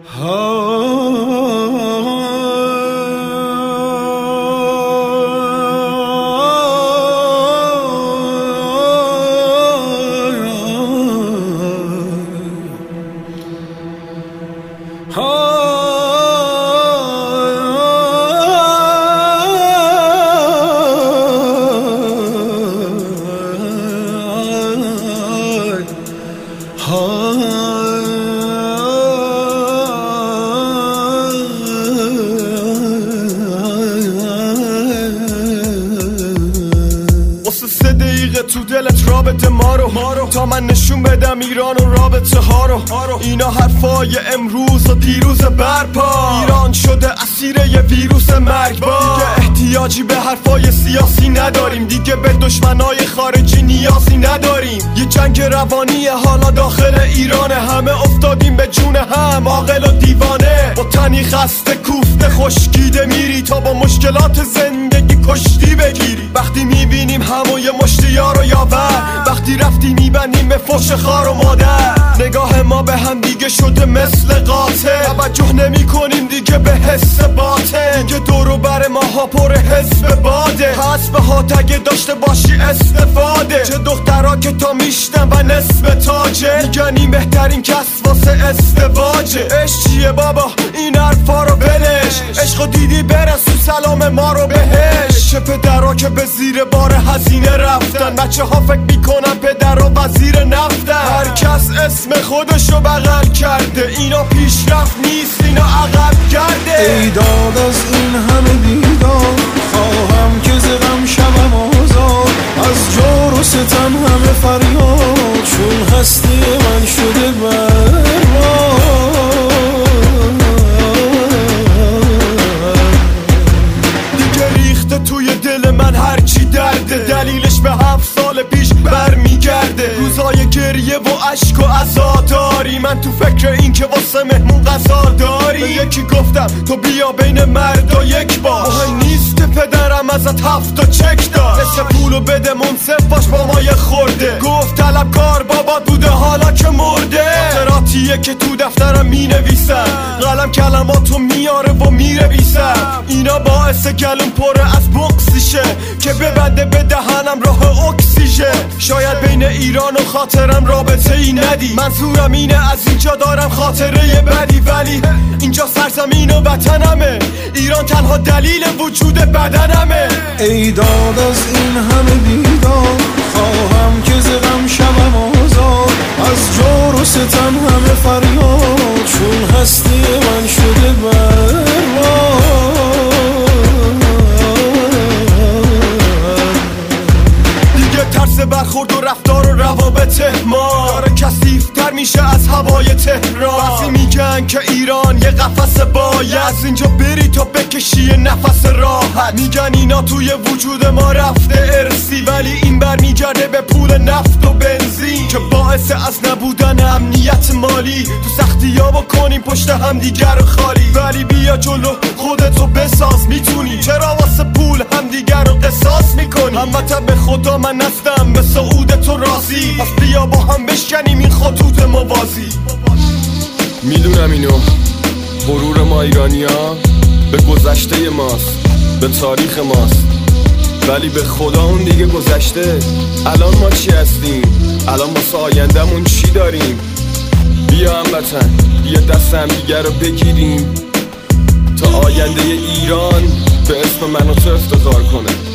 تو دلت رابطه ما رو تا من نشون بدم ایران و رابطه ها رو. اینا حرفای امروز و دیروز برپا. ایران شده اسیر یه ویروس مرگبار. دیگه احتیاجی به حرفای سیاسی نداریم، دیگه به دشمنای خارجی نیازی نداریم. یه جنگ روانی حالا داخل ایرانه، همه افتادیم به جون هم، عاقل و دیوانه. با تنی خسته کوفته خشکیده میری تا با مشکلات زندگی کشتی بگیری. وقتی میبینیم همو یه مشتی یار و یاور، وقتی رفتی میبندیم به فحش خار و مادر. نگاه ما به هم دیگه شده مثل قاطع، توجه نمی کنیم دیگه به حس باطن. دیگه دورو بر ماها پر حزب باده، حسب ها تگه داشته باشی استفاده. چه دخترها که تا میشتن و نصف تاجه، میگنیم بهترین کس واسه ازدواجه. عشق چیه بابا این حرفا رو بلش، عشقو دیدی برسون سلام ما رو بهش. چه پدرها که به زیر بار هزینه رفتن، بچه ها فکر میکنن پدر و وزیر نفتن. هر کس اسم خودشو بغل کرده، اینا پیشرفت نیست اینا عقب کرده. ای داد از این همه بیدار، خواهم که ز غم شوم آزاد. از جور و ستم همه فریاد، چون هستی من شده برباد. دیگه ریخته توی دل من هرچی درده، دلیلش به 7 سال پیش برمیگرده. روزای گریه و عشق و عزاداری، من تو فکر این که واسه مهمون غذا داری. به یکی گفتم تو بیا بین مردا یک باش، مهم نیست که پدرم ازت 7 تا چک داد. نصف پولو بده منصف باش با ما یه خورده. گفت طلبکار بابا بوده حالا که مرده. خاطراتیه که تو دفترم مینویسم، قلم کلماتو میاره و میرویسم. اینا باعث گلوم پره از بغضیشه که ببنده به دهنم راه اکسیژن. شاید بین ایران و خاطرم رابطه ای ندی، منظورم اینه از اینجا دارم خاطره بدی. ولی اینجا سرزمین و وطنمه، ایران تنها دلیل وجود بدنمه. ای داد از این همه بیدار، خواهم که ز غم شوم آزاد. از جور و ستم همه فریاد، چون هستی من شده برباد. ترس برخورد و رفتار و روابط ما داره کثیف‌تر میشه از هوای تهران. بعضی میگن که ایران یه قفس باید، از اینجا بری تا بکشی نفس راحت. میگن اینا توی وجود ما رفته ارسی، ولی این برمیگرده به پول نفت و بنزین که باعث از نبودن امنیت مالی. تو سختی‌ها بکنیم پشت هم دیگر رو خالی. ولی بیا جلو خودتو بساز، میتونی. چرا واسه پول هم دیگر رو قصاص میکنی؟ هموطن به خدا من نستم به سعود تو راضی، پس بیا با هم بشکنیم این خطوط موازی. میدونم اینو غرور ما ایرانی‌ها به گذشته ماست، به تاریخ ماست، ولی به خدا اون دیگه گذشته. الان ما چی هستیم؟ الان واسه آینده‌مون چی داریم؟ بیا هموطن بیا دست هم دیگه رو بگیریم تا آینده ایران به اسم من و تو افتخار کنه.